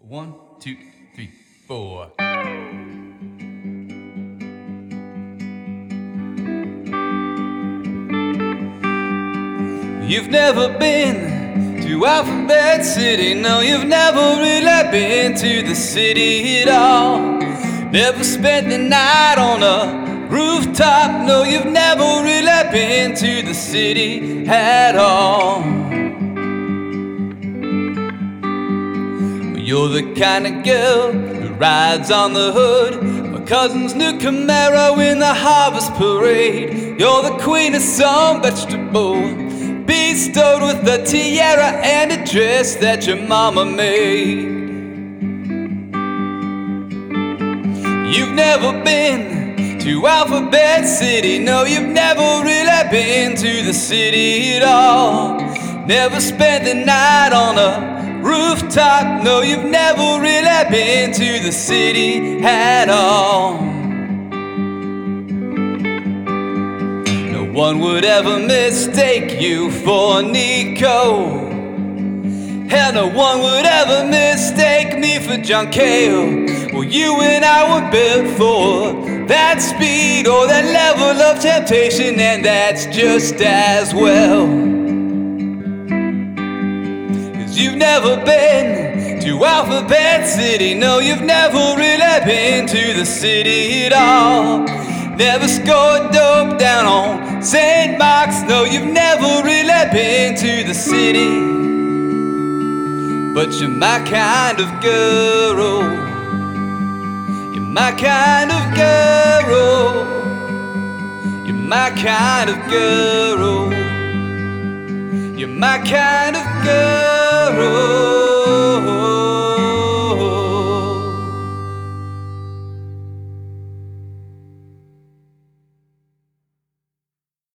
1, 2, 3, 4. You've never been to Alphabet City, no, you've never really been to the city at all. Never spent the night on a rooftop, no, you've never really been to the city at all. You're the kind of girl who rides on the hood of my cousin's new Camaro in the Harvest Parade. You're the queen of some vegetable, bestowed with a tiara and a dress that your mama made. You've never been to Alphabet City, no, you've never really been to the city at all. Never spent the night on a rooftop, no, you've never really been to the city at all. No one would ever mistake you for Nico. Hell, no one would ever mistake me for John Cale. Well, you and I were built for that speed or that level of temptation, and that's just as well. You've never been to Alphabet City, no, you've never really been to the city at all. Never scored dope down on St. Mark's, no, you've never really been to the city. But you're my kind of girl. You're my kind of girl. You're my kind of girl. You're my kind of girl.